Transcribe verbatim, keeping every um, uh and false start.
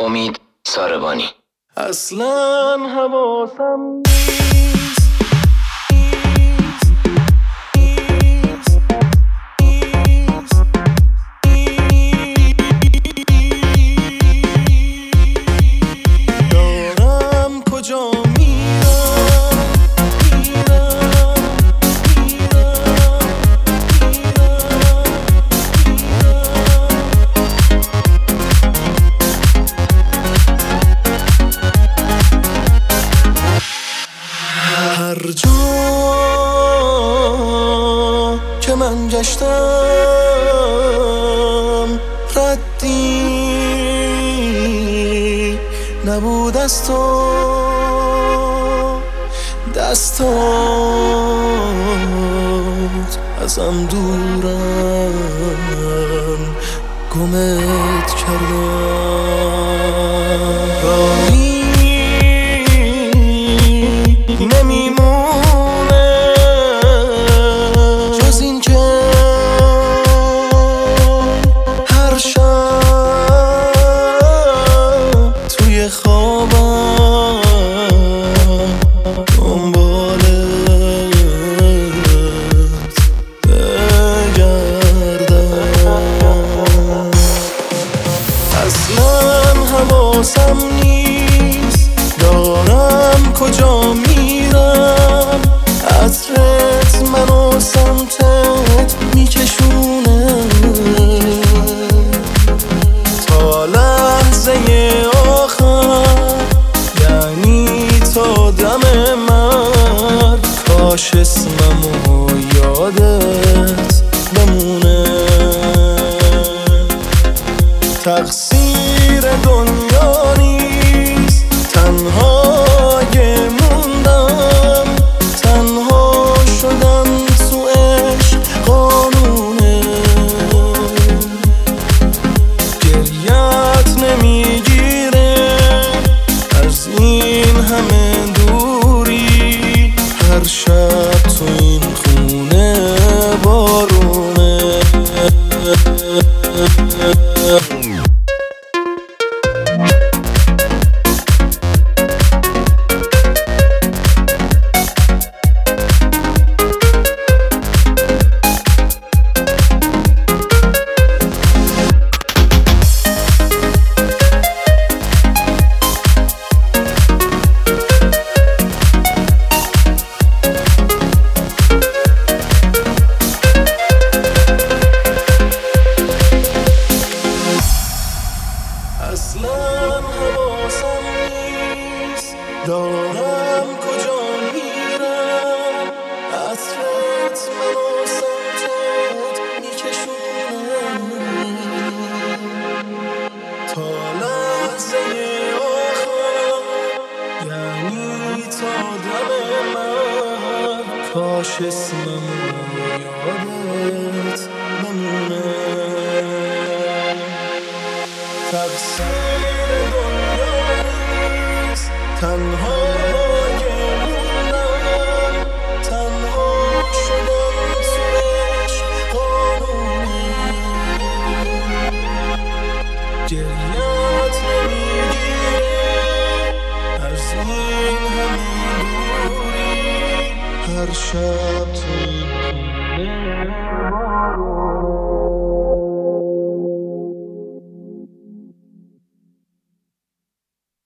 امید ساربانی. اصلا حواسم دارم کجا میرم میرم هر جا که من گشتم ردی نبود از تو، دستات ازم دورن، گمت کردم. راهی نمیمونه جز این که هر شب توی خوابم دنبالت بگردم. اصلا حواسم نیست دارم کجا میرم، عطرت منو سمتت میکشونه تا لحظه آخر، یعنی تا دم مرگ. کاش اسممو یادت بمونه. تقصیر دنیا نیست تنها یه موندم، تنها شدم تو عشق قانونه. گریت نمیگیره از این همه دوری، هر شب تو این خونه بارونه. اصلا حواسم نیست دارم کجا میرم، عطرت منو سمتت میکشونه تا لحظه آخر، یعنی تا دم مرگ. کاش اسممو یادت بمونه. تقصیر دنیا نیست تنها یه موندم، تنها شدم تو عشق قانونی. گریت نمیگیره از این همه دوری، هر شب تو این خونه بارونه.